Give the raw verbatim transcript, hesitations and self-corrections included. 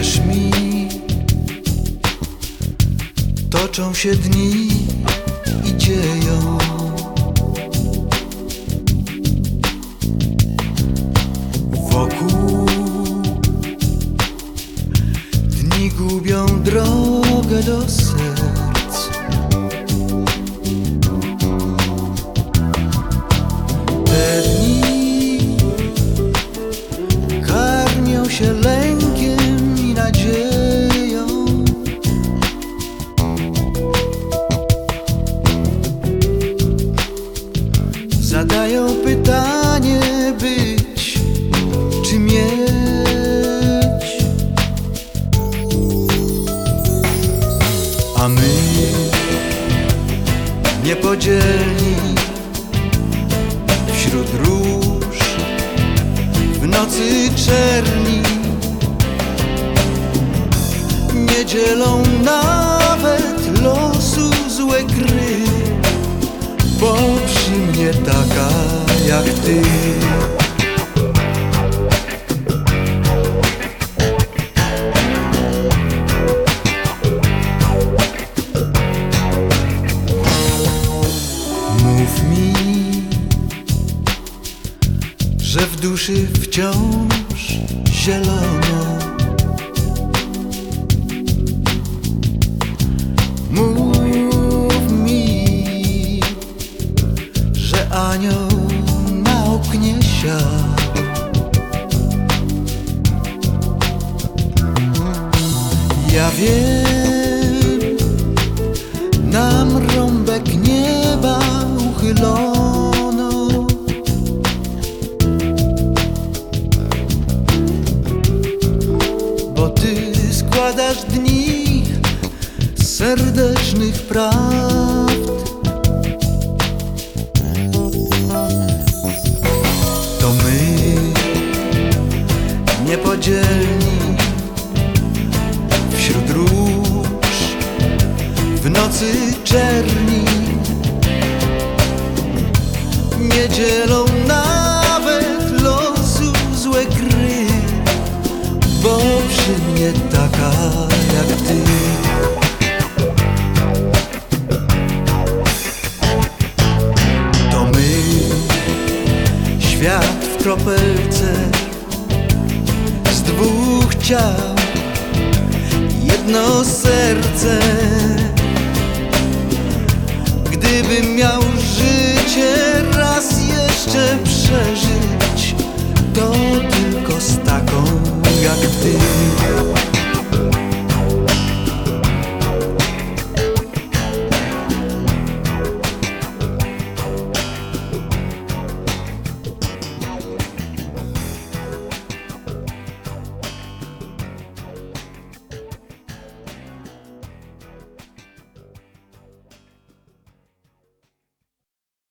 Wierz mi, toczą się dni i dzieją. Wokół dni gubią drogę do serc. Te dni karmią się lękiem i nadzieją. Zadają pytanie, być czy mieć. A my, niepodzielni wśród róż, w nocy czerni, nie dzielą nawet losu złe gry, bo przy mnie taka jak ty. Mów mi, że w duszy wciąż zielono. Mów mi, że anioł na oknie siał. Ja wiem, nam rąbek nieba uchylono. Bo ty składasz dni serdecznych prawd. To my, niepodzielni wśród róż, w nocy czerni, nie dzielą nawet losu złe gry, bo przy mnie taka jak ty. To my, świat w kropelce z dwóch ciał, jedno serce. Gdybym miał